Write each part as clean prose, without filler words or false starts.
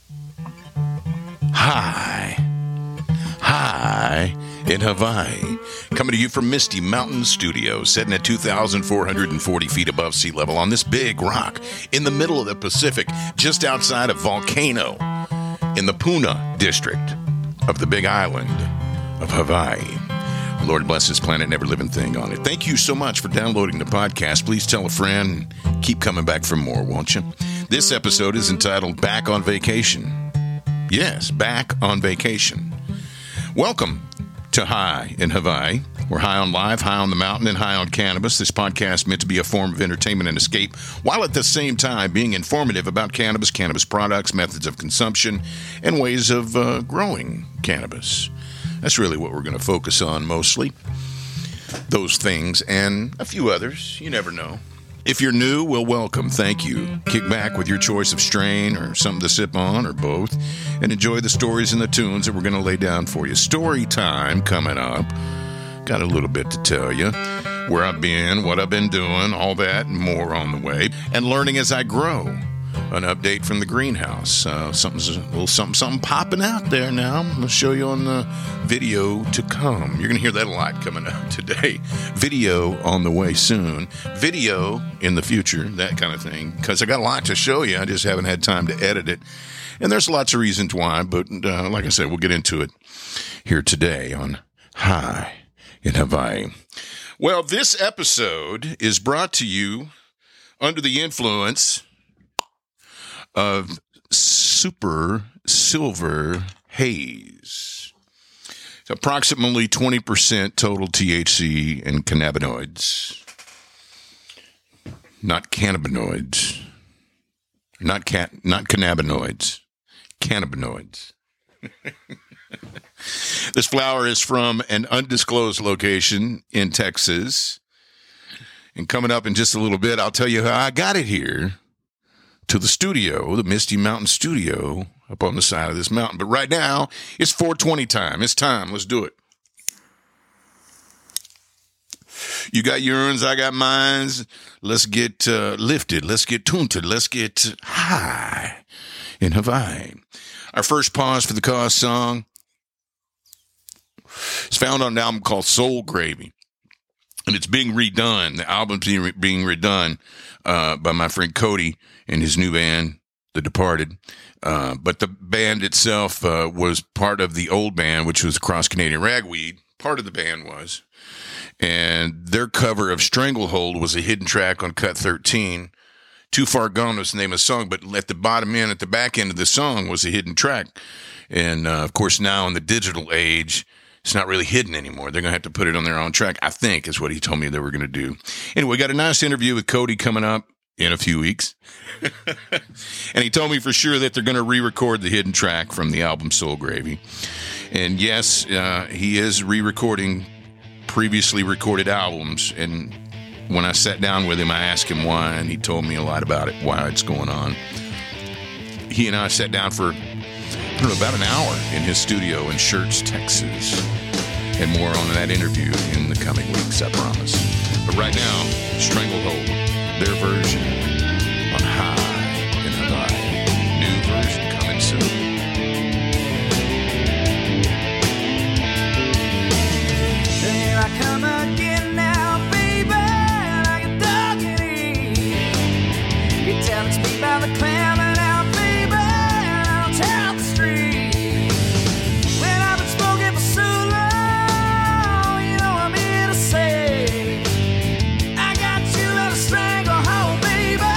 High in Hawaii. Coming to you from Misty Mountain Studios, sitting at 2,440 feet above sea level on this big rock in the middle of the Pacific, just outside of Volcano, in the Puna district of the Big Island of Hawaii. Lord bless this planet and every living thing on it. Thank you so much for downloading the podcast. Please tell a friend. Keep coming back for more, won't you? This episode is entitled Back on Vacation. Yes, back on vacation. Welcome to High in Hawaii. We're high on life, high on the mountain, and high on cannabis. This podcast meant to be a form of entertainment and escape, while at the same time being informative about cannabis, cannabis products, methods of consumption, and ways of growing cannabis. That's really what we're going to focus on mostly. Those things and a few others. You never know. If you're new, well, welcome. Thank you. Kick back with your choice of strain or something to sip on or both and enjoy the stories and the tunes that we're going to lay down for you. Story time coming up. Got a little bit to tell you. Where I've been, what I've been doing, all that and more on the way. And learning as I grow. An update from the greenhouse. Something's a little something popping out there now. I'm going to show you on the video to come. You're going to hear that a lot coming up today. Video on the way soon. Video in the future, that kind of thing. Because I got a lot to show you. I just haven't had time to edit it. And there's lots of reasons why. But like I said, we'll get into it here today on High in Hawaii. Well, this episode is brought to you under the influence of Super Silver Haze. It's approximately 20% total THC and cannabinoids. Not cannabinoids. Not cannabinoids. Cannabinoids. This flower is from an undisclosed location in Texas. And coming up in just a little bit, I'll tell you how I got it here. To the studio, the Misty Mountain Studio, up on the side of this mountain. But right now, it's 4:20 time. It's time. Let's do it. You got yours, I got mines. Let's get lifted. Let's get tuned. Let's get high in Hawaii. Our first pause for the cause song is found on an album called Soul Gravy. And it's being redone. The album's being redone by my friend Cody and his new band, The Departed. But the band itself was part of the old band, which was Cross Canadian Ragweed. Part of the band was. And their cover of Stranglehold was a hidden track on Cut 13. Too Far Gone was the name of the song, but at the bottom end, at the back end of the song was a hidden track. And, of course, now in the digital age, it's not really hidden anymore. They're going to have to put it on their own track, I think, is what he told me they were going to do. Anyway, we got a nice interview with Cody coming up in a few weeks. And he told me for sure that they're going to re-record the hidden track from the album Soul Gravy. And yes, he is re-recording previously recorded albums. And when I sat down with him, I asked him why, and he told me a lot about it, why it's going on. He and I sat down for about an hour in his studio in Schertz, Texas. And more on that interview in the coming weeks, I promise. But right now, Stranglehold, their version on High in Hawaii. New version coming soon. Here I come again now, baby, like a dog in heat. You tell it's me by the clam and out, baby, I'll tear out the street. When I've been smoking for so long, you know I'm here to say I got you in a stranglehold, baby.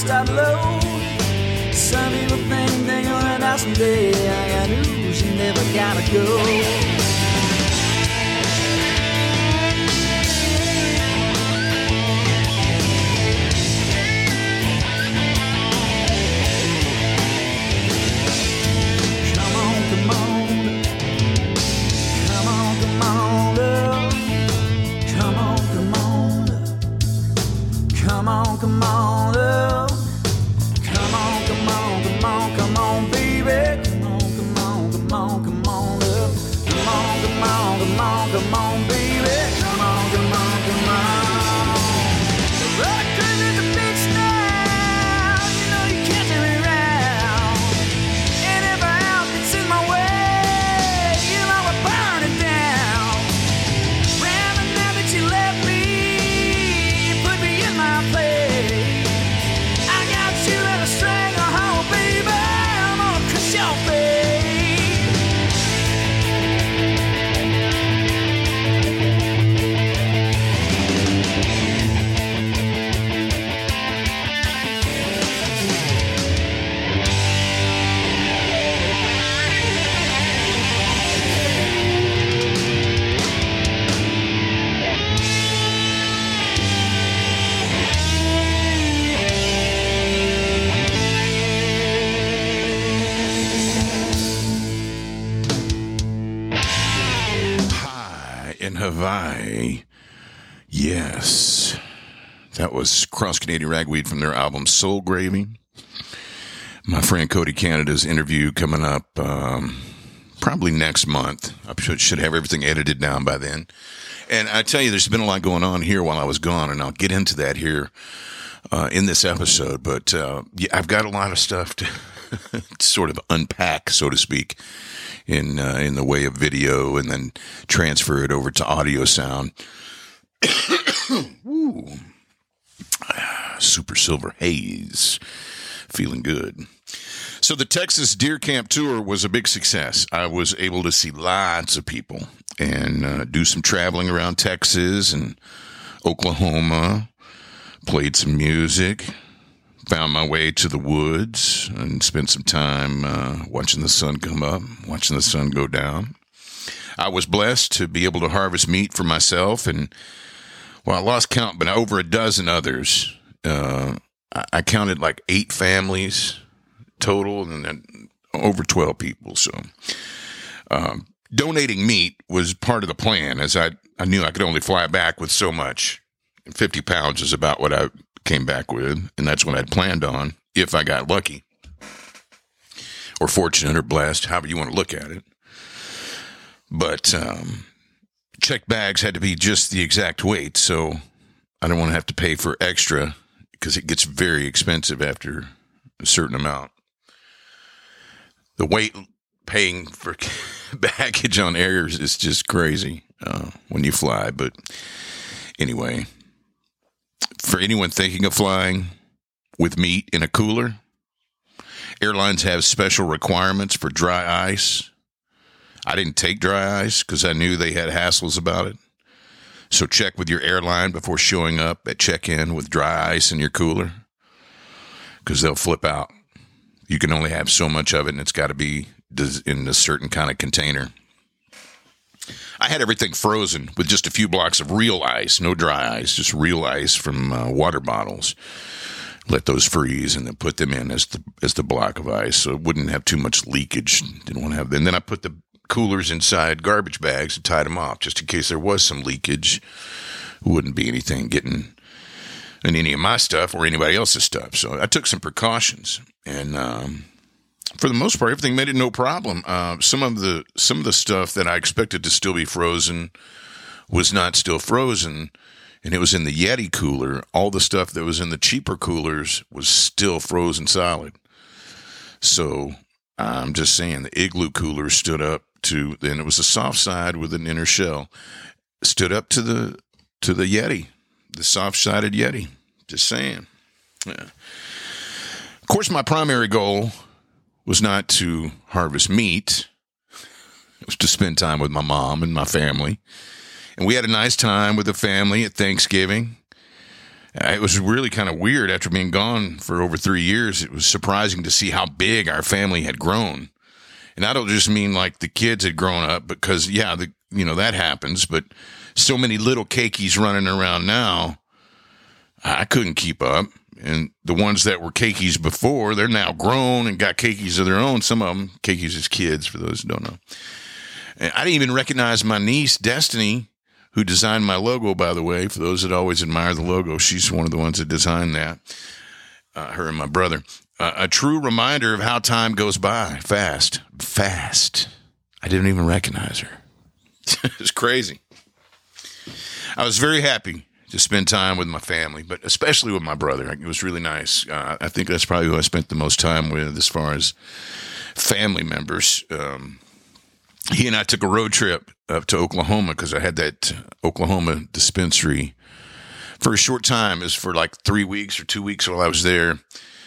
start low. Some people think they're gonna die someday. I got news, you never gotta go. Come on, come on, love. Come on, come on, come on, come on, baby. Come on, come on, come on, come on, love. Come on, come on, come on, come on, baby. Come on, come on, come on. The road cruising the beach now. You know you can't turn me around. And if a house gets in my way, you know I burn it down. Round the night that you left me, you put me in my place. I got you in a stranglehold, baby. I'm gonna crush your face. High in Hawaii. Yes. That was Cross Canadian Ragweed from their album Soul Gravy. My friend Cody Canada's interview coming up probably next month. I should have everything edited down by then. And I tell you, there's been a lot going on here while I was gone, and I'll get into that here in this episode. But yeah, I've got a lot of stuff to sort of unpack, so to speak, in the way of video, and then transfer it over to audio sound. Woo. Super Silver Haze. Feeling good. So the Texas Deer Camp Tour was a big success. I was able to see lots of people and do some traveling around Texas and Oklahoma, played some music, found my way to the woods, and spent some time watching the sun come up, watching the sun go down. I was blessed to be able to harvest meat for myself, and well, I lost count, but over a dozen others. I counted like 8 families total, and then over 12 people. So donating meat was part of the plan, as I knew I could only fly back with so much. 50 pounds is about what I came back with, and that's what I'd planned on if I got lucky, or fortunate, or blessed, however you want to look at it. But checked bags had to be just the exact weight, so I don't want to have to pay for extra, because it gets very expensive after a certain amount. The weight paying for baggage on air is just crazy when you fly. But anyway, for anyone thinking of flying with meat in a cooler, airlines have special requirements for dry ice. I didn't take dry ice because I knew they had hassles about it. So check with your airline before showing up at check-in with dry ice in your cooler, because they'll flip out. You can only have so much of it, and it's got to be in a certain kind of container. I had everything frozen with just a few blocks of real ice, no dry ice, just real ice from water bottles. Let those freeze and then put them in as the block of ice, so it wouldn't have too much leakage. Didn't want to have. And then I put the coolers inside garbage bags and tied them off just in case there was some leakage. Wouldn't be anything getting in any of my stuff or anybody else's stuff. So I took some precautions, and for the most part, everything made it no problem. Some of the stuff that I expected to still be frozen was not still frozen, and it was in the Yeti cooler. All the stuff that was in the cheaper coolers was still frozen solid. So I'm just saying, the Igloo cooler stood up to, and it was a soft side with an inner shell, stood up to the Yeti, the soft-sided Yeti. Just saying. Yeah. Of course, my primary goal was not to harvest meat. It was to spend time with my mom and my family. And we had a nice time with the family at Thanksgiving. It was really kind of weird after being gone for over 3 years. It was surprising to see how big our family had grown. And I don't just mean like the kids had grown up because, yeah, that happens. But so many little cakeys running around now, I couldn't keep up. And the ones that were cakeys before, they're now grown and got cakeys of their own. Some of them, cakeys as kids, for those who don't know. And I didn't even recognize my niece, Destiny, who designed my logo, by the way. For those that always admire the logo, she's one of the ones that designed that, her and my brother. A true reminder of how time goes by fast. I didn't even recognize her. It's crazy. I was very happy to spend time with my family, but especially with my brother. It was really nice. I think that's probably who I spent the most time with as far as family members. He and I took a road trip up to Oklahoma because I had that Oklahoma dispensary for a short time. It was for like 3 weeks or 2 weeks while I was there.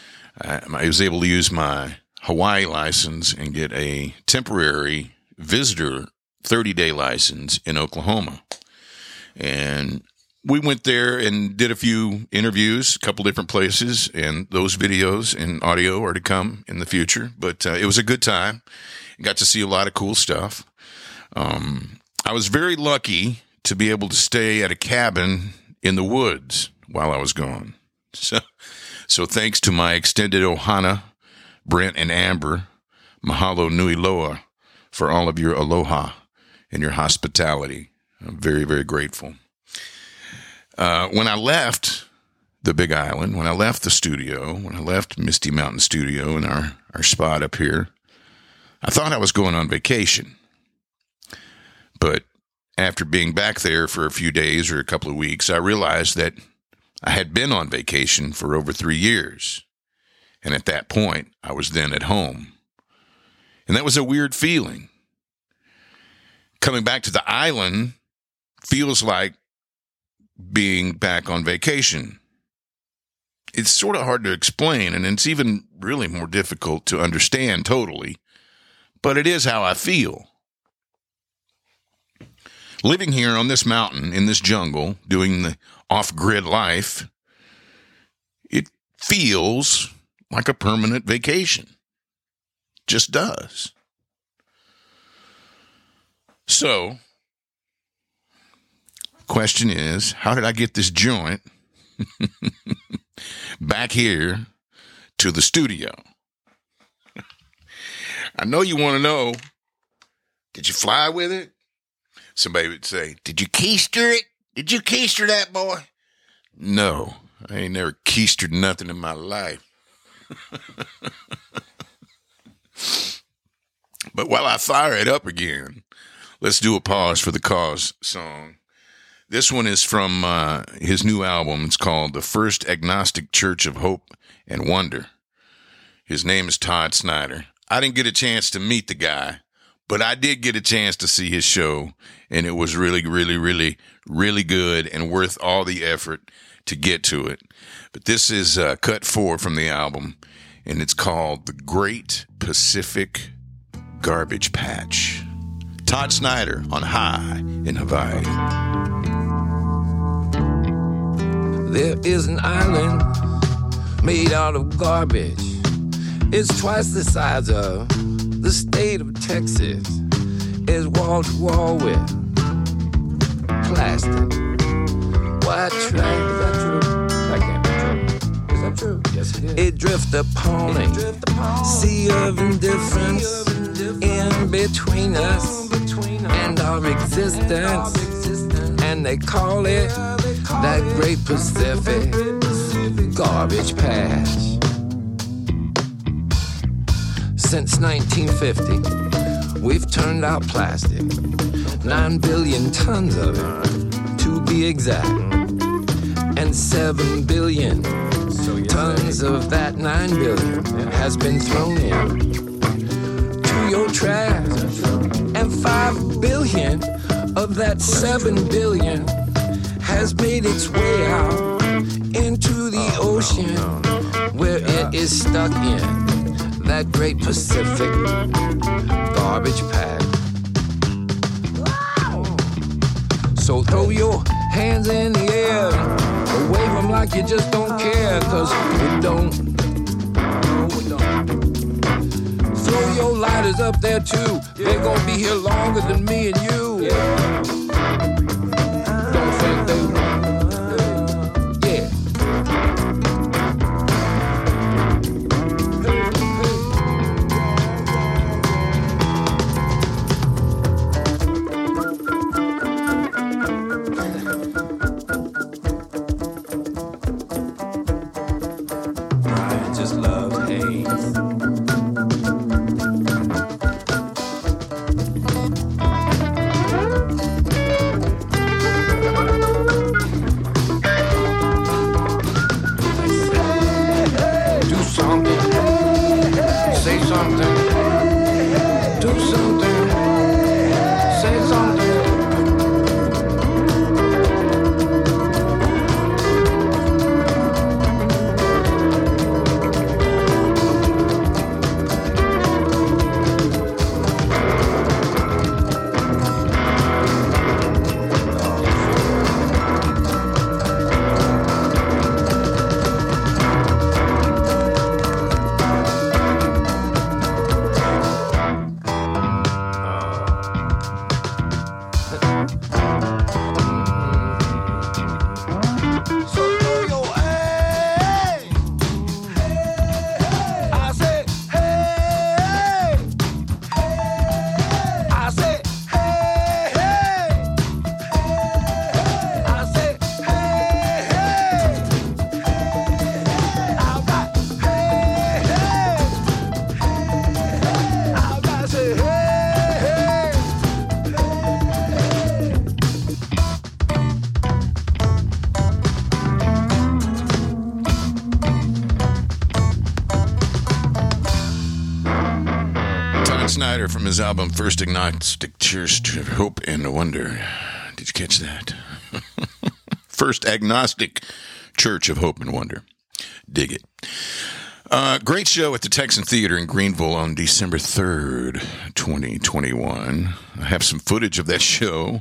I was able to use my Hawaii license and get a temporary visitor 30-day license in Oklahoma. And we went there and did a few interviews, a couple different places, and those videos and audio are to come in the future. But it was a good time. Got to see a lot of cool stuff. I was very lucky to be able to stay at a cabin in the woods while I was gone. So thanks to my extended ohana, Brent and Amber, mahalo nui loa for all of your aloha and your hospitality. I'm very, very grateful. When I left the Big Island, when I left the studio, when I left Misty Mountain Studio and our spot up here, I thought I was going on vacation. But after being back there for a few days or a couple of weeks, I realized that I had been on vacation for over 3 years. And at that point, I was then at home. And that was a weird feeling. Coming back to the island feels like being back on vacation. It's sort of hard to explain, and it's even really more difficult to understand totally. But it is how I feel. Living here on this mountain, in this jungle, doing the off-grid life, it feels like a permanent vacation. Just does. So, question is, how did I get this joint back here to the studio? I know you want to know, did you fly with it? Somebody would say, did you keister it? Did you keister that, boy? No, I ain't never keistered nothing in my life. But while I fire it up again, let's do a pause for the cause song. This one is from his new album. It's called The First Agnostic Church of Hope and Wonder. His name is Todd Snyder. I didn't get a chance to meet the guy, but I did get a chance to see his show, and it was really, really, really, really good and worth all the effort to get to it. But this is cut 4 from the album, and it's called The Great Pacific Garbage Patch. Todd Snyder on High in Hawaii. There is an island made out of garbage. It's twice the size of the state of Texas. It's wall to wall with plastic. White trash. Is that true? That can't be true. Is that true? Yes, it is. It drift upon a sea of indifference in between us and our existence. And they call it that Great Pacific Garbage Patch. Since 1950, we've turned out plastic, 9 billion tons of it, to be exact, and 7 billion tons of that 9 billion has been thrown in to your trash, and 5 billion of that 7 billion has made its way out into the ocean, where it is stuck in that Great Pacific Garbage Patch. So throw your hands in the air Wave them like you just don't care, cause we don't. No, we don't. Throw your lighters up there too. They gon' be here longer than me and you. Don't think they won't. Yeah. Brian just loves Hayes. Snyder from his album First Agnostic Church of Hope and Wonder. Did you catch that? First Agnostic Church of Hope and Wonder. Dig it. Great show at the Texan Theater in Greenville on December 3rd, 2021. I have some footage of that show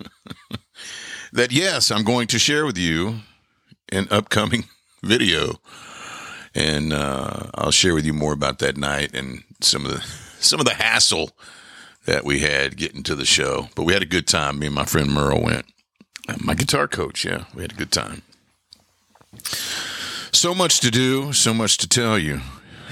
that, yes, I'm going to share with you in upcoming video. And I'll share with you more about that night and some of the hassle that we had getting to the show. But we had a good time. Me and my friend Merle went. My guitar coach, yeah, we had a good time. So much to do, so much to tell you.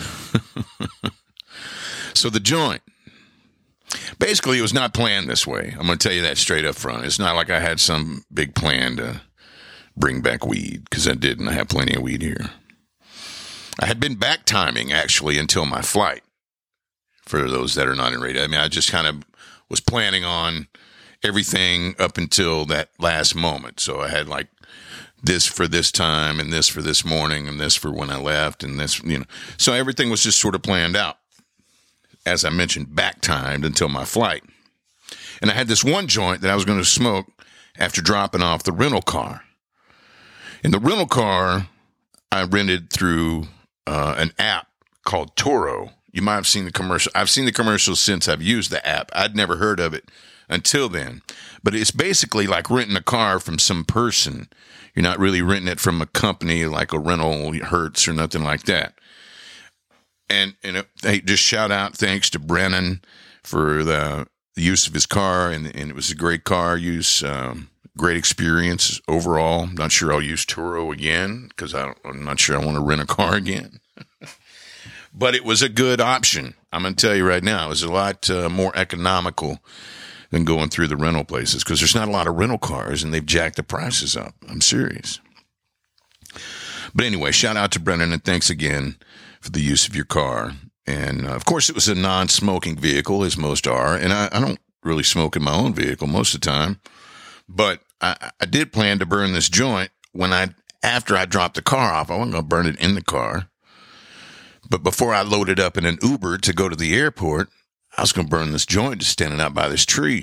So the joint. Basically, it was not planned this way. I'm going to tell you that straight up front. It's not like I had some big plan to bring back weed, because I didn't. I have plenty of weed here. I had been back timing, actually, until my flight. For those that are not in radio, I mean, I just kind of was planning on everything up until that last moment. So I had like this for this time and this for this morning and this for when I left and this, you know. So everything was just sort of planned out. As I mentioned, back timed until my flight. And I had this one joint that I was going to smoke after dropping off the rental car. In the rental car, I rented through an app called Turo. You might have seen the commercial. I've seen the commercials since I've used the app. I'd never heard of it until then. But it's basically like renting a car from some person. You're not really renting it from a company like a rental Hertz or nothing like that. And hey, just shout out thanks to Brennan for the use of his car. And it was a great car use, great experience overall. I'm not sure I'll use Turo again because I'm not sure I want to rent a car again. But it was a good option. I'm going to tell you right now, it was a lot more economical than going through the rental places because there's not a lot of rental cars and they've jacked the prices up. I'm serious. But anyway, shout out to Brennan and thanks again for the use of your car. And of course, it was a non-smoking vehicle, as most are. And I don't really smoke in my own vehicle most of the time. But I did plan to burn this joint after I dropped the car off. I wasn't going to burn it in the car. But before I loaded up in an Uber to go to the airport, I was going to burn this joint just standing out by this tree.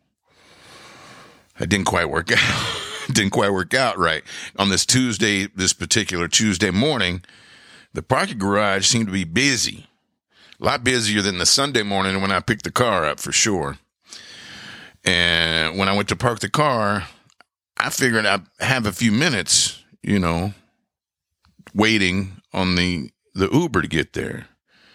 It didn't quite work out. It didn't quite work out right. On this particular Tuesday morning, the parking garage seemed to be busy. A lot busier than the Sunday morning when I picked the car up, for sure. And when I went to park the car, I figured I'd have a few minutes, waiting on the Uber to get there.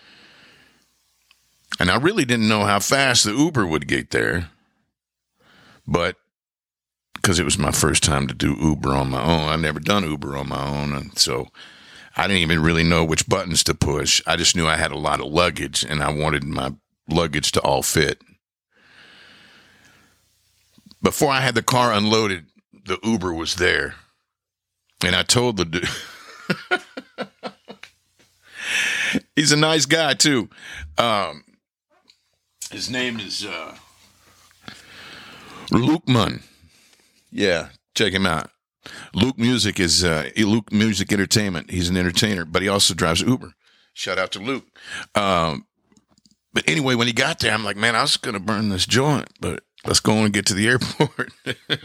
And I really didn't know how fast the Uber would get there. But because it was my first time to do Uber on my own. I've never done Uber on my own. And so I didn't even really know which buttons to push. I just knew I had a lot of luggage and I wanted my luggage to all fit. Before I had the car unloaded, the Uber was there. And I told the dude, he's a nice guy too. His name is Luke Munn. Yeah, check him out. Luke Music is Luke Music Entertainment. He's an entertainer, but he also drives Uber. Shout out to Luke. But anyway, when he got there, I'm like, man, I was going to burn this joint, but let's go and get to the airport.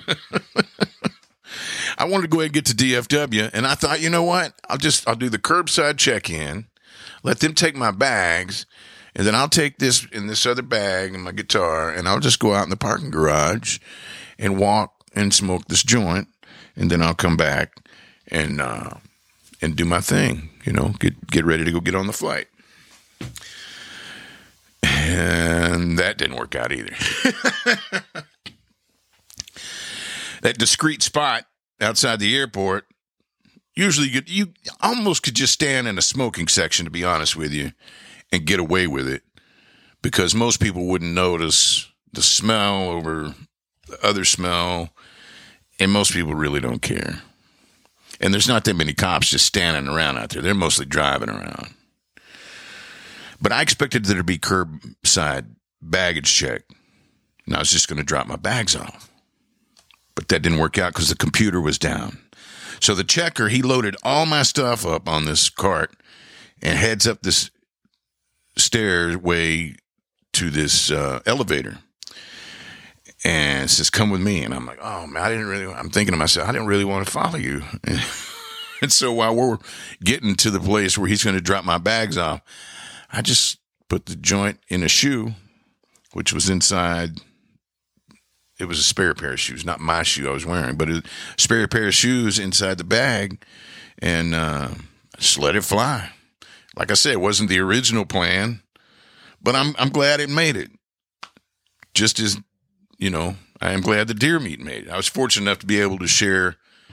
I wanted to go ahead and get to DFW, and I thought, you know what? I'll do the curbside check-in, let them take my bags, and then I'll take this in this other bag and my guitar, and I'll just go out in the parking garage and walk and smoke this joint, and then I'll come back and do my thing, get ready to go get on the flight. And that didn't work out either. That discreet spot outside the airport, usually you almost could just stand in a smoking section, to be honest with you, and get away with it, because most people wouldn't notice the smell over the other smell, and most people really don't care. And there's not that many cops just standing around out there. They're mostly driving around. But I expected there to be curbside baggage check, and I was just going to drop my bags off. But that didn't work out because the computer was down. So the checker, he loaded all my stuff up on this cart and heads up this stairway to this elevator. And says, come with me. And I'm like, oh, man, I'm thinking to myself, I didn't really want to follow you. And so while we're getting to the place where he's going to drop my bags off, I just put the joint in a shoe, which was inside. It was a spare pair of shoes, not my shoe I was wearing, but a spare pair of shoes inside the bag, and just let it fly. Like I said, it wasn't the original plan, but I'm glad it made it. Just as, I am glad the deer meat made it. I was fortunate enough to be able to share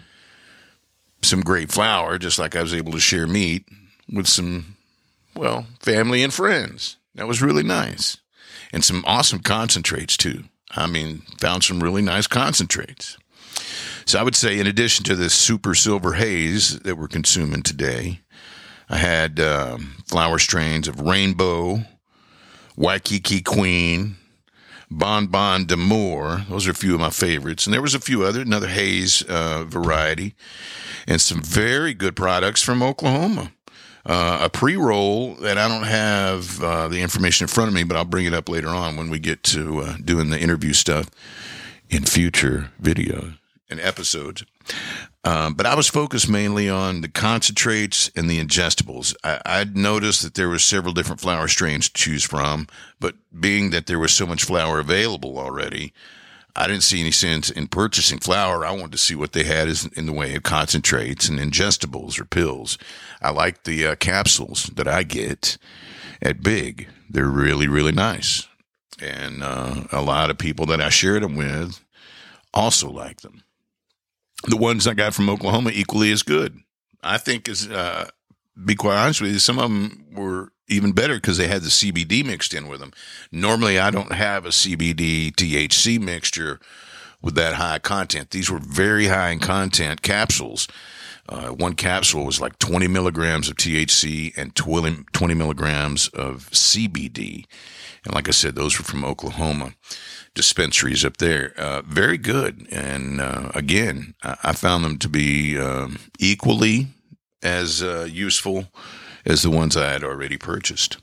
some great flour, just like I was able to share meat with some, family and friends. That was really nice. And some awesome concentrates, too. Found some really nice concentrates. So I would say, in addition to this super silver haze that we're consuming today, I had flower strains of Rainbow, Waikiki Queen, Bon Bon d'Amour. Those are a few of my favorites. And there was a few another haze variety, and some very good products from Oklahoma. A pre-roll that I don't have the information in front of me, but I'll bring it up later on when we get to doing the interview stuff in future video and episodes. But I was focused mainly on the concentrates and the ingestibles. I'd noticed that there were several different flower strains to choose from, but being that there was so much flour available already, I didn't see any sense in purchasing flour. I wanted to see what they had in the way of concentrates and ingestibles or pills. I like the capsules that I get at Big. They're really, really nice. And a lot of people that I shared them with also like them. The ones I got from Oklahoma equally as good. I think, be quite honest with you, some of them were even better because they had the CBD mixed in with them. Normally, I don't have a CBD THC mixture with that high content. These were very high in content capsules. One capsule was like 20 milligrams of THC and 20 milligrams of CBD. And like I said, those were from Oklahoma dispensaries up there. Very good. And again, I found them to be equally as useful as the ones I had already purchased.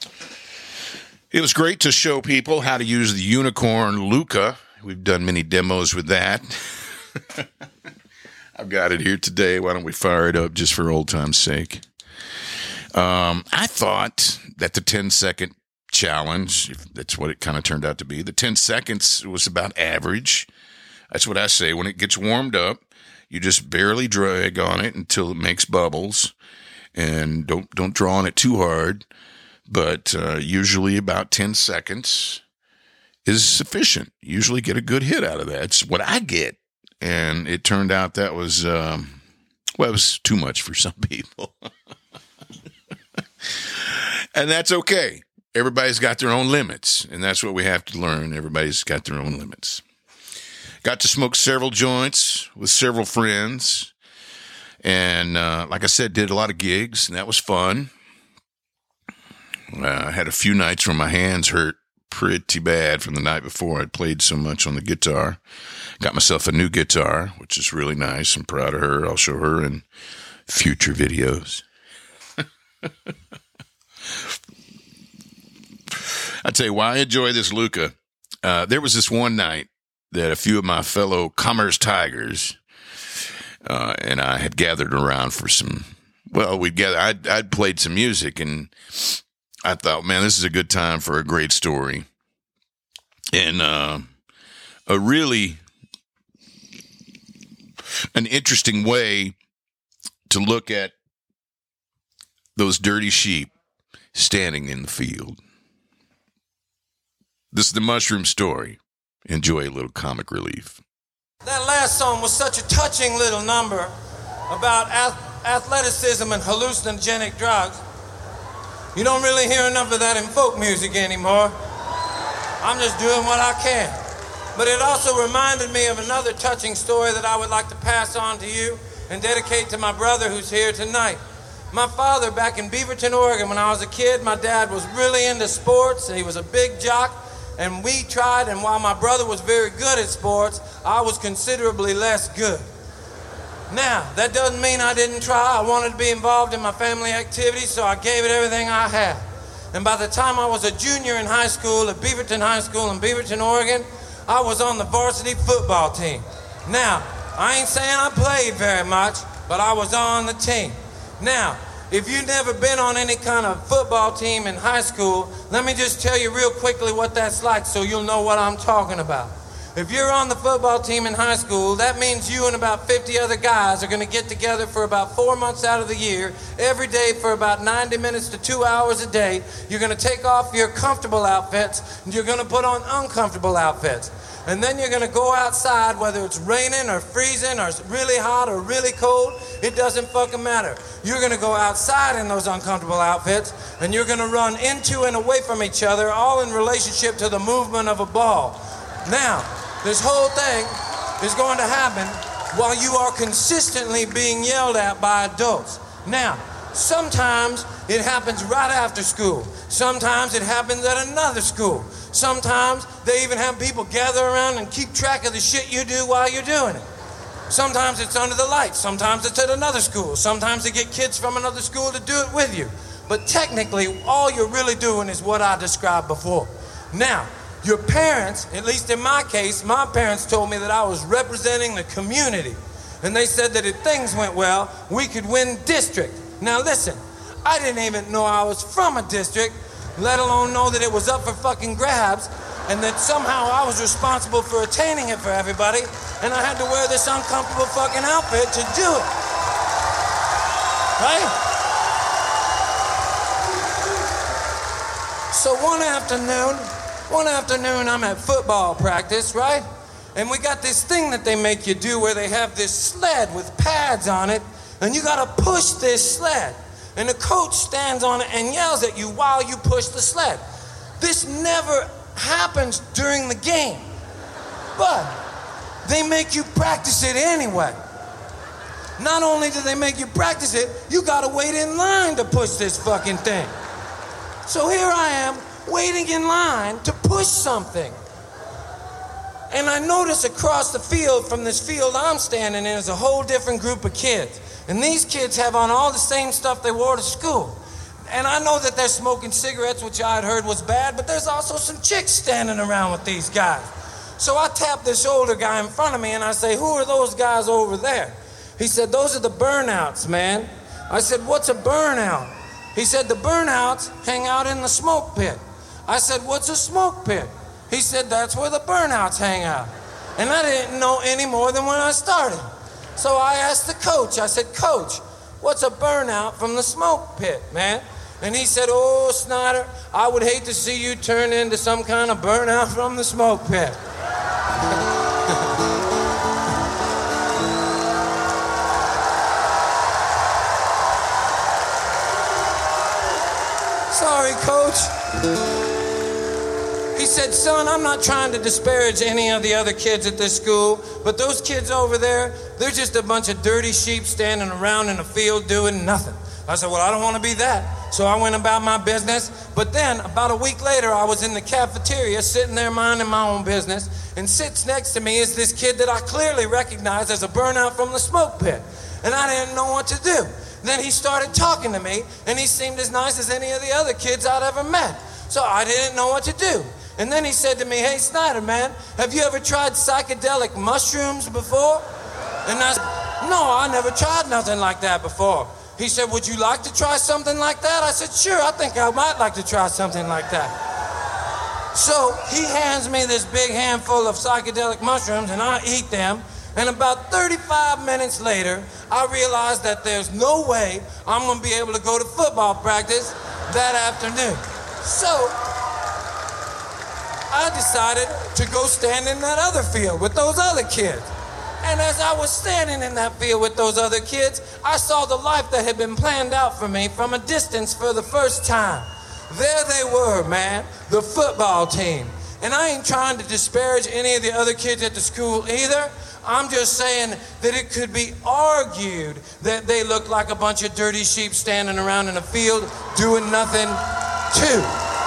It was great to show people how to use the Unicorn Luca. We've done many demos with that. I've got it here today. Why don't we fire it up just for old time's sake? I thought that the 10-second challenge, if that's what it kind of turned out to be, the 10 seconds was about average. That's what I say. When it gets warmed up, You just barely drag on it until it makes bubbles, and don't draw on it too hard, but usually about 10 seconds is sufficient. Usually get a good hit out of that. It's what I get. And it turned out that was, it was too much for some people. And that's okay. Everybody's got their own limits, and that's what we have to learn. Everybody's got their own limits. Got to smoke several joints with several friends, and like I said, did a lot of gigs, and that was fun. I had a few nights where my hands hurt pretty bad from the night before. I'd played so much on the guitar. Got myself a new guitar, which is really nice. I'm proud of her. I'll show her in future videos. I tell you why I enjoy this Luca. There was this one night that a few of my fellow Commerce Tigers and I had gathered around for some. Well, I'd played some music, and I thought, man, this is a good time for a great story, and a really an interesting way to look at those dirty sheep standing in the field. This is the Mushroom Story. Enjoy a little comic relief. That last song was such a touching little number about athleticism and hallucinogenic drugs. You don't really hear enough of that in folk music anymore. I'm just doing what I can. But it also reminded me of another touching story that I would like to pass on to you and dedicate to my brother who's here tonight. My father, back in Beaverton, Oregon, when I was a kid, my dad was really into sports, and he was a big jock. And we tried, and while my brother was very good at sports, I was considerably less good. Now, that doesn't mean I didn't try. I wanted to be involved in my family activities, so I gave it everything I had. And by the time I was a junior in high school at Beaverton High School in Beaverton, Oregon, I was on the varsity football team. Now, I ain't saying I played very much, but I was on the team. Now, if you've never been on any kind of football team in high school, let me just tell you real quickly what that's like so you'll know what I'm talking about. If you're on the football team in high school, that means you and about 50 other guys are going to get together for about 4 months out of the year, every day for about 90 minutes to 2 hours a day. You're going to take off your comfortable outfits, and you're going to put on uncomfortable outfits. And then you're going to go outside, whether it's raining or freezing or really hot or really cold, it doesn't fucking matter. You're going to go outside in those uncomfortable outfits, and you're going to run into and away from each other, all in relationship to the movement of a ball. Now, this whole thing is going to happen while you are consistently being yelled at by adults. Now, sometimes it happens right after school. Sometimes it happens at another school. Sometimes they even have people gather around and keep track of the shit you do while you're doing it. Sometimes it's under the lights. Sometimes it's at another school. Sometimes they get kids from another school to do it with you. But technically, all you're really doing is what I described before. Now, your parents, at least in my case, my parents told me that I was representing the community. And they said that if things went well, we could win district. Now listen, I didn't even know I was from a district, let alone know that it was up for fucking grabs, and that somehow I was responsible for attaining it for everybody, and I had to wear this uncomfortable fucking outfit to do it. Right? So one afternoon I'm at football practice, right? And we got this thing that they make you do where they have this sled with pads on it, and you gotta push this sled. And the coach stands on it and yells at you while you push the sled. This never happens during the game, but they make you practice it anyway. Not only do they make you practice it, you gotta wait in line to push this fucking thing. So here I am, waiting in line to push something. And I notice across the field from this field I'm standing in is a whole different group of kids. And these kids have on all the same stuff they wore to school. And I know that they're smoking cigarettes, which I had heard was bad, but there's also some chicks standing around with these guys. So I tap this older guy in front of me and I say, "Who are those guys over there?" He said, "Those are the burnouts, man." I said, "What's a burnout?" He said, "The burnouts hang out in the smoke pit." I said, "What's a smoke pit?" He said, "That's where the burnouts hang out." And I didn't know any more than when I started. So I asked the coach, I said, Coach, what's a burnout from the smoke pit, man? And he said, oh, Snyder, I would hate to see you turn into some kind of burnout from the smoke pit. Sorry, Coach. He said, son, I'm not trying to disparage any of the other kids at this school, but those kids over there, they're just a bunch of dirty sheep standing around in a field doing nothing. I said, well, I don't want to be that. So I went about my business. But then, about a week later, I was in the cafeteria sitting there minding my own business, and sits next to me is this kid that I clearly recognized as a burnout from the smoke pit. And I didn't know what to do. Then he started talking to me, and he seemed as nice as any of the other kids I'd ever met. So I didn't know what to do. And then he said to me, hey, Snyder, man, have you ever tried psychedelic mushrooms before? And I said, no, I never tried nothing like that before. He said, would you like to try something like that? I said, sure, I think I might like to try something like that. So he hands me this big handful of psychedelic mushrooms, and I eat them. And about 35 minutes later, I realized that there's no way I'm going to be able to go to football practice that afternoon. So I decided to go stand in that other field with those other kids. And as I was standing in that field with those other kids, I saw the life that had been planned out for me from a distance for the first time. There they were, man, the football team. And I ain't trying to disparage any of the other kids at the school either. I'm just saying that it could be argued that they look like a bunch of dirty sheep standing around in a field doing nothing too.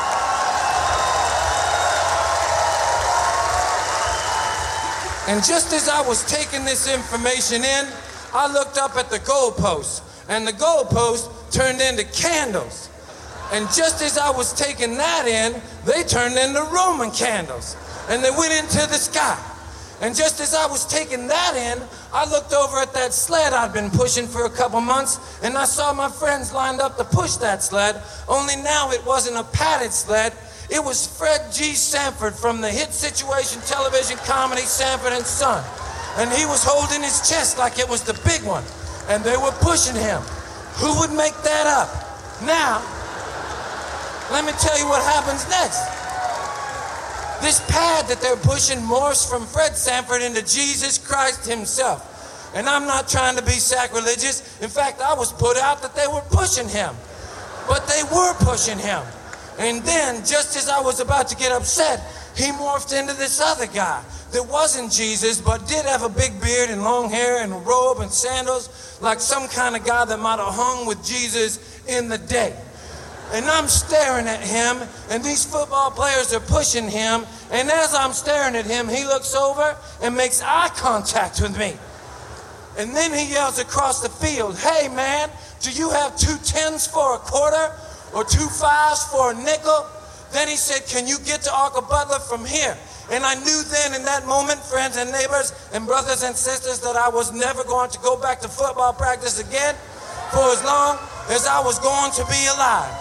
And just as I was taking this information in, I looked up at the goalpost, and the goalpost turned into candles. And just as I was taking that in, they turned into Roman candles, and they went into the sky. And just as I was taking that in, I looked over at that sled I'd been pushing for a couple months, and I saw my friends lined up to push that sled, only now it wasn't a padded sled. It was Fred G. Sanford from the hit situation television comedy Sanford and Son. And he was holding his chest like it was the big one. And they were pushing him. Who would make that up? Now, let me tell you what happens next. This pad that they're pushing morphs from Fred Sanford into Jesus Christ himself. And I'm not trying to be sacrilegious. In fact, I was put out that they were pushing him. But they were pushing him. And then, just as I was about to get upset, he morphed into this other guy that wasn't Jesus, but did have a big beard and long hair and a robe and sandals, like some kind of guy that might have hung with Jesus in the day. And I'm staring at him, and these football players are pushing him, and as I'm staring at him, he looks over and makes eye contact with me. And then he yells across the field, hey man, do you have 2 10s for a quarter? Or 2 5s for a nickel? Then he said, can you get to Arca Butler from here? And I knew then in that moment, friends and neighbors and brothers and sisters, that I was never going to go back to football practice again for as long as I was going to be alive.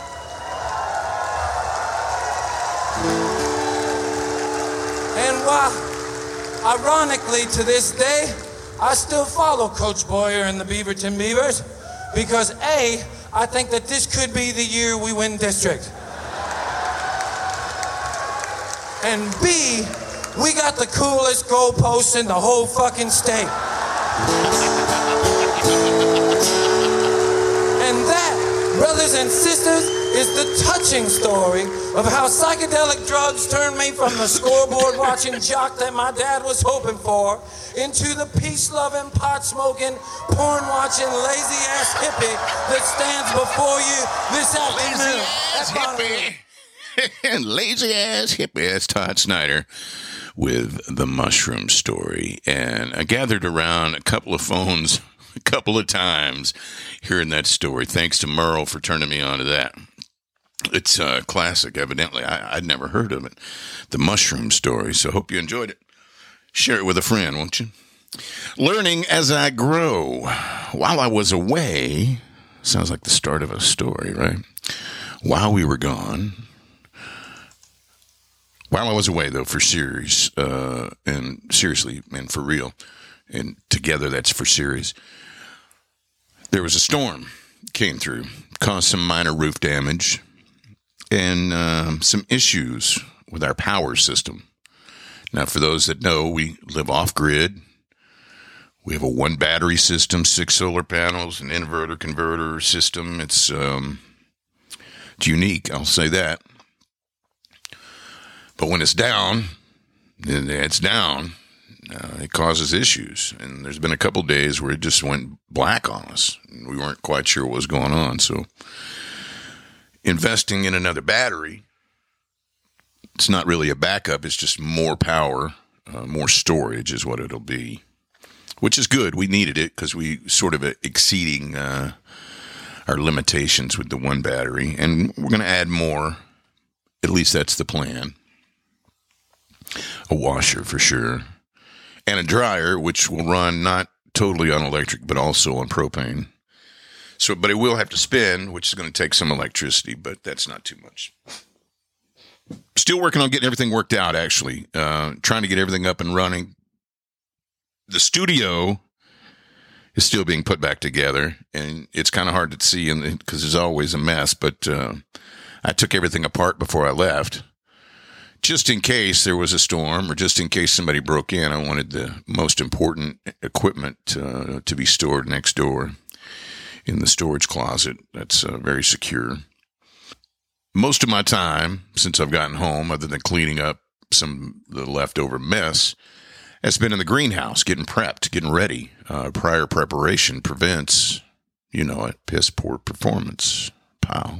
And while, ironically, to this day, I still follow Coach Boyer and the Beaverton Beavers, because A, I think that this could be the year we win district. And B, we got the coolest goalposts in the whole fucking state. And that, brothers and sisters, is the touching story of how psychedelic drugs turned me from the scoreboard watching jock that my dad was hoping for into the peace-loving, pot-smoking, porn-watching, lazy-ass hippie that stands before you this afternoon. And lazy-ass hippie. That's Todd Snyder with The Mushroom Story. And I gathered around a couple of phones a couple of times hearing that story. Thanks to Merle for turning me on to that. It's a classic, evidently. I'd never heard of it. The Mushroom Story. So hope you enjoyed it. Share it with a friend, won't you? Learning as I grow. While I was away, sounds like the start of a story, right? While we were gone. While I was away, though, for serious, and seriously, and for real, And together, that's for serious. There was a storm came through, caused some minor roof damage, and some issues with our power system. Now, for those that know, we live off-grid. We have a one battery system, 6 solar panels, an inverter converter system. It's unique, I'll say that. But when it's down, it causes issues. And there's been a couple days where it just went black on us. We weren't quite sure what was going on. So investing in another battery, it's not really a backup. It's just more power, more storage is what it'll be, which is good. We needed it because we sort of exceeding our limitations with the one battery. And we're going to add more. At least that's the plan. A washer for sure. And a dryer, which will run not totally on electric, but also on propane. So, but it will have to spin, which is going to take some electricity, but that's not too much. Still working on getting everything worked out, actually. Trying to get everything up and running. The studio is still being put back together, and it's kind of hard to see because there's always a mess, but I took everything apart before I left. Just in case there was a storm or just in case somebody broke in, I wanted the most important equipment to be stored next door in the storage closet. That's very secure. Most of my time since I've gotten home, other than cleaning up some of the leftover mess, has been in the greenhouse, getting prepped, getting ready. Prior preparation prevents, piss poor performance. Pow.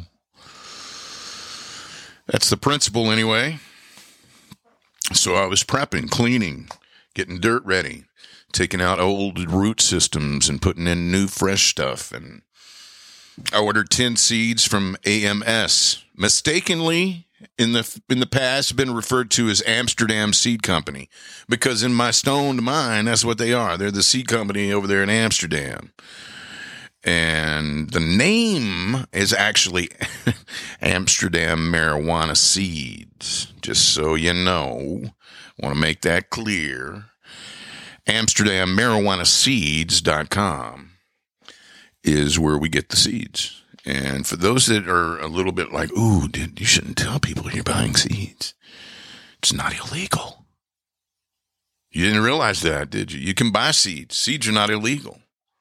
That's the principle anyway. So I was prepping, cleaning, getting dirt ready, taking out old root systems and putting in new fresh stuff. And I ordered 10 seeds from AMS, mistakenly in the past been referred to as Amsterdam Seed Company, because in my stoned mind, that's what they are. They're the seed company over there in Amsterdam. And the name is actually Amsterdam Marijuana Seeds, just so you know. I want to make that clear. AmsterdamMarijuanaSeeds.com is where we get the seeds. And for those that are a little bit like, ooh, dude, you shouldn't tell people you're buying seeds. It's not illegal. You didn't realize that, did you? You can buy seeds. Seeds are not illegal.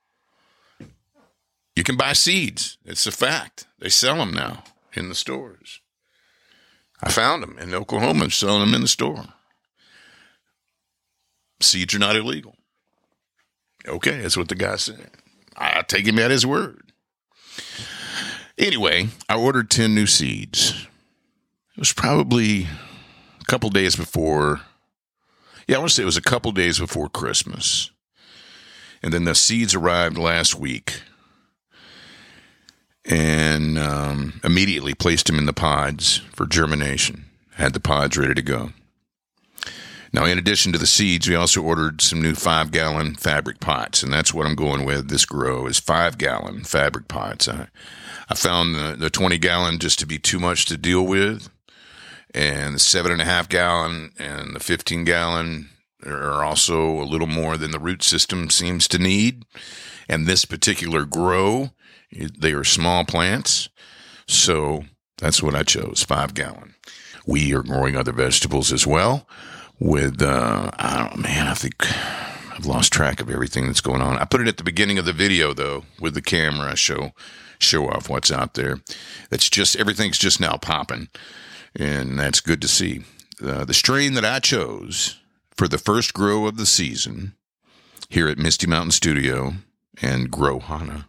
You can buy seeds. It's a fact. They sell them now in the stores. I found them in Oklahoma, selling them in the store. Seeds are not illegal. Okay, that's what the guy said. I take him at his word. Anyway, I ordered 10 new seeds. It was probably a couple days before. Yeah, I want to say it was a couple days before Christmas. And then the seeds arrived last week. And immediately placed them in the pods for germination. Had the pods ready to go. Now, in addition to the seeds, we also ordered some new 5-gallon fabric pots, and that's what I'm going with. This grow is 5-gallon fabric pots. I found the 20-gallon just to be too much to deal with, and the 7.5-gallon and the 15-gallon are also a little more than the root system seems to need. And this particular grow, they are small plants, so that's what I chose, 5-gallon. We are growing other vegetables as well with, I think I've lost track of everything that's going on. I put it at the beginning of the video, though, with the camera. I show off what's out there. Everything's just now popping, and that's good to see. The strain that I chose for the first grow of the season here at Misty Mountain Studio and Grow Hana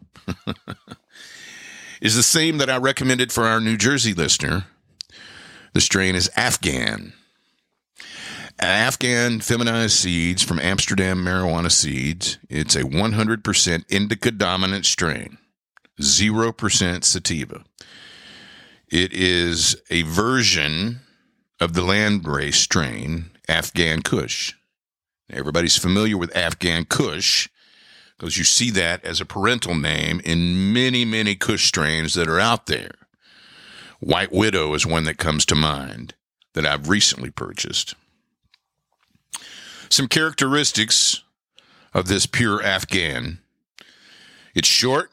is the same that I recommended for our New Jersey listener. The strain is Afghan. Afghan feminized seeds from Amsterdam Marijuana Seeds. It's a 100% indica dominant strain, 0% sativa. It is a version of the landrace strain, Afghan Kush. Everybody's familiar with Afghan Kush because you see that as a parental name in many, many Kush strains that are out there. White Widow is one that comes to mind that I've recently purchased. Some characteristics of this pure Afghan. It's short.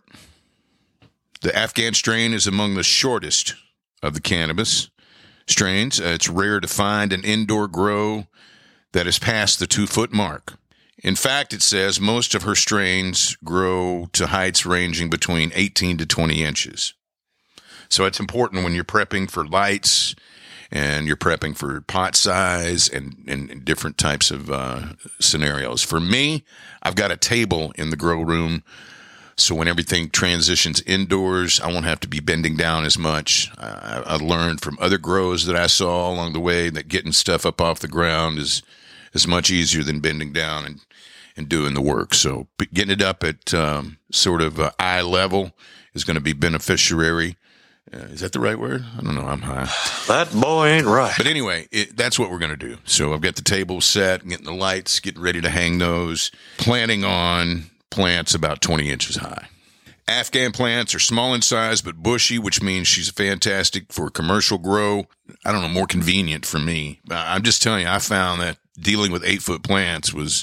The Afghan strain is among the shortest of the cannabis strains. It's rare to find an indoor grow that has passed the 2-foot mark. In fact, it says most of her strains grow to heights ranging between 18 to 20 inches. So it's important when you're prepping for lights and you're prepping for pot size and different types of scenarios. For me, I've got a table in the grow room, so when everything transitions indoors, I won't have to be bending down as much. I learned from other grows that I saw along the way that getting stuff up off the ground is much easier than bending down and doing the work. So getting it up at sort of eye level is going to be beneficiary. Is that the right word? I don't know. I'm high. That boy ain't right. But anyway, that's what we're going to do. So I've got the table set, getting the lights, getting ready to hang those, planning on plants about 20 inches high. Afghan plants are small in size but bushy, which means she's fantastic for commercial grow. I don't know, more convenient for me. I'm just telling you, I found that dealing with 8-foot plants was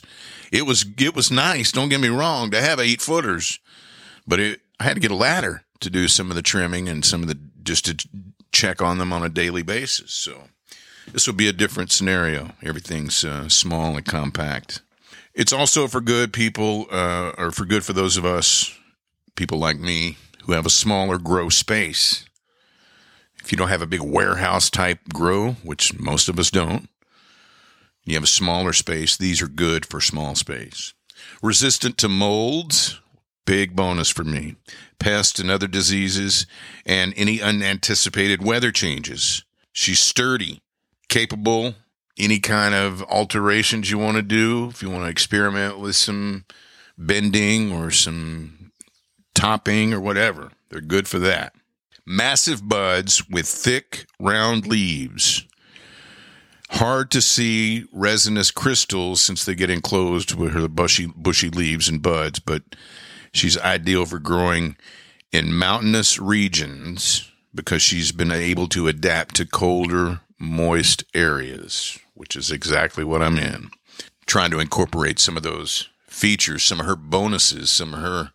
nice. Don't get me wrong, to have 8-footers, but I had to get a ladder to do some of the trimming and just to check on them on a daily basis. So this will be a different scenario. Everything's small and compact. It's also for good people, or for good for those of us, people like me, who have a smaller grow space. If you don't have a big warehouse type grow, which most of us don't, you have a smaller space, these are good for small space. Resistant to molds, big bonus for me. Pests and other diseases, and any unanticipated weather changes. She's sturdy, capable. Any kind of alterations you want to do, if you want to experiment with some bending or some topping or whatever, they're good for that. Massive buds with thick, round leaves. Hard to see resinous crystals since they get enclosed with her bushy leaves and buds, but she's ideal for growing in mountainous regions because she's been able to adapt to colder, moist areas, which is exactly what I'm in. Trying to incorporate some of those features, some of her bonuses, some of her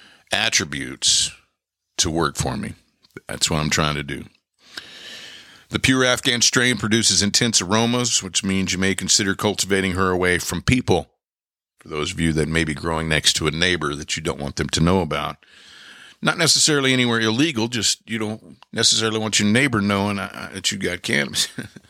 attributes to work for me. That's what I'm trying to do. The pure Afghan strain produces intense aromas, which means you may consider cultivating her away from people. For those of you that may be growing next to a neighbor that you don't want them to know about. Not necessarily anywhere illegal, just you don't necessarily want your neighbor knowing that you got cannabis.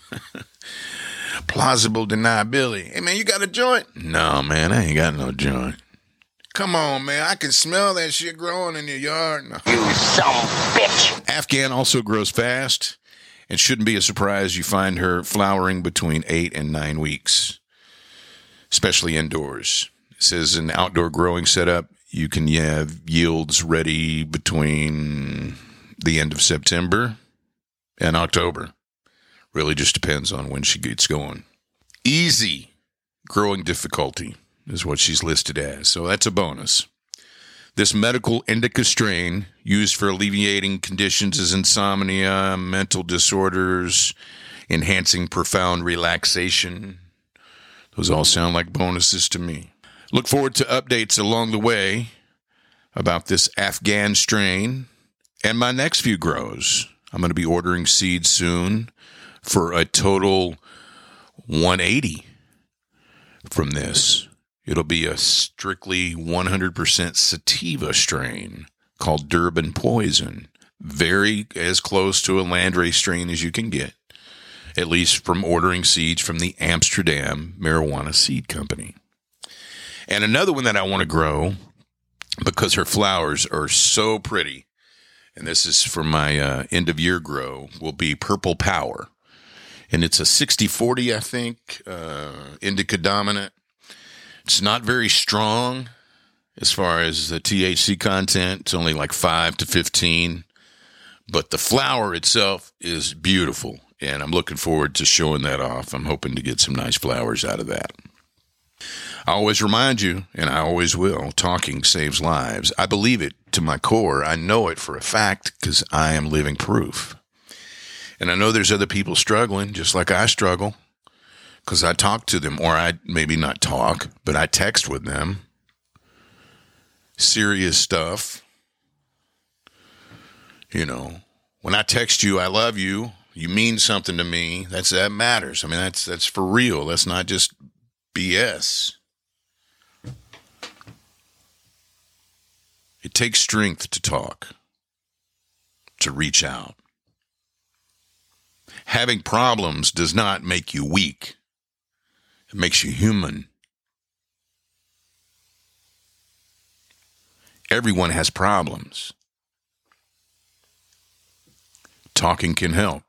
Plausible deniability. Hey, man, you got a joint? No, man, I ain't got no joint. Come on, man, I can smell that shit growing in your yard. No. You son of a bitch. Afghan also grows fast. It shouldn't be a surprise you find her flowering between 8 and 9 weeks, especially indoors. It says in outdoor growing setup, you can have yields ready between the end of September and October. Really just depends on when she gets going. Easy growing difficulty is what she's listed as, so that's a bonus. This medical indica strain used for alleviating conditions as insomnia, mental disorders, enhancing profound relaxation. Those all sound like bonuses to me. Look forward to updates along the way about this Afghan strain and my next few grows. I'm going to be ordering seeds soon for a total 180 from this. It'll be a strictly 100% sativa strain called Durban Poison. Very as close to a Landrace strain as you can get, at least from ordering seeds from the Amsterdam Marijuana Seed Company. And another one that I want to grow because her flowers are so pretty, and this is for my end-of-year grow, will be Purple Power. And it's a 60-40, I think, indica dominant. It's not very strong as far as the THC content. It's only like 5 to 15. But the flower itself is beautiful, and I'm looking forward to showing that off. I'm hoping to get some nice flowers out of that. I always remind you, and I always will, talking saves lives. I believe it to my core. I know it for a fact because I am living proof. And I know there's other people struggling, just like I struggle, because I talk to them, or I maybe not talk, but I text with them serious stuff. You know, when I text you, I love you, you mean something to me. That matters. I mean, that's for real. That's not just BS. It takes strength to talk, to reach out. Having problems does not make you weak. It makes you human. Everyone has problems. Talking can help.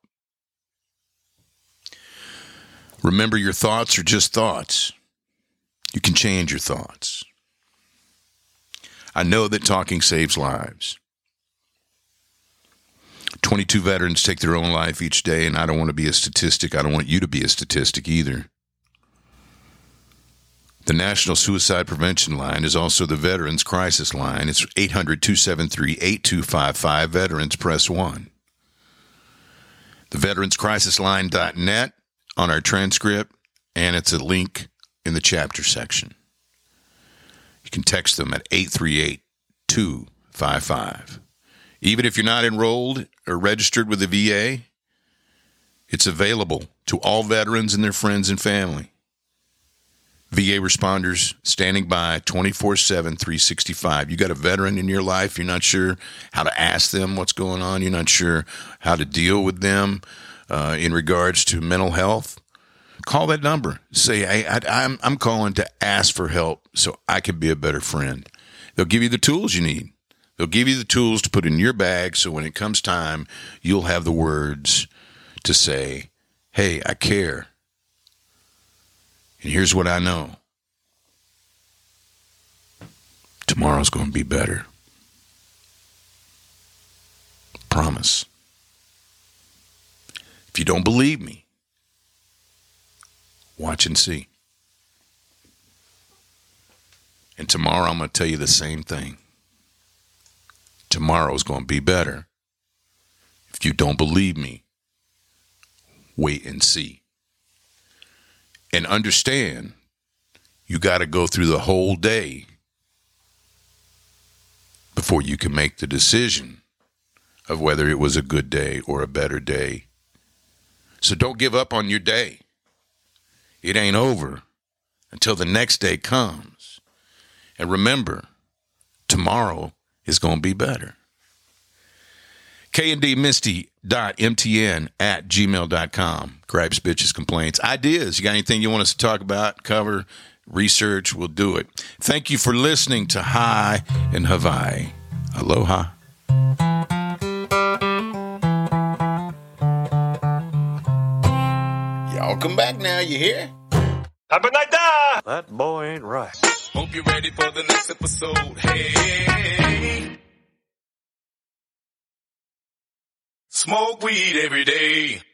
Remember, your thoughts are just thoughts. You can change your thoughts. I know that talking saves lives. 22 veterans take their own life each day, and I don't want to be a statistic. I don't want you to be a statistic either. The National Suicide Prevention Line is also the Veterans Crisis Line. It's 800-273-8255. Veterans, press 1. The veteranscrisisline.net on our transcript, and it's a link in the chapter section. You can text them at 838-255. Even if you're not enrolled or registered with the VA, it's available to all veterans and their friends and family. VA responders standing by 24/7, 365. You got a veteran in your life, you're not sure how to ask them what's going on, you're not sure how to deal with them in regards to mental health, call that number. Say, hey, I'm calling to ask for help so I can be a better friend. They'll give you the tools you need. They'll give you the tools to put in your bag so when it comes time, you'll have the words to say, hey, I care. And here's what I know. Tomorrow's going to be better. Promise. If you don't believe me, watch and see. And tomorrow I'm going to tell you the same thing. Tomorrow's going to be better. If you don't believe me, wait and see. And understand, you got to go through the whole day before you can make the decision of whether it was a good day or a better day. So don't give up on your day. It ain't over until the next day comes. And remember, tomorrow is going to be better. KNDMisty.mtn@gmail.com. Gripes, bitches, complaints, ideas. You got anything you want us to talk about, cover, research? We'll do it. Thank you for listening to High in Hawaii. Aloha. Y'all come back now, you hear? That boy ain't right. Hope you're ready for the next episode. Hey. Smoke weed every day.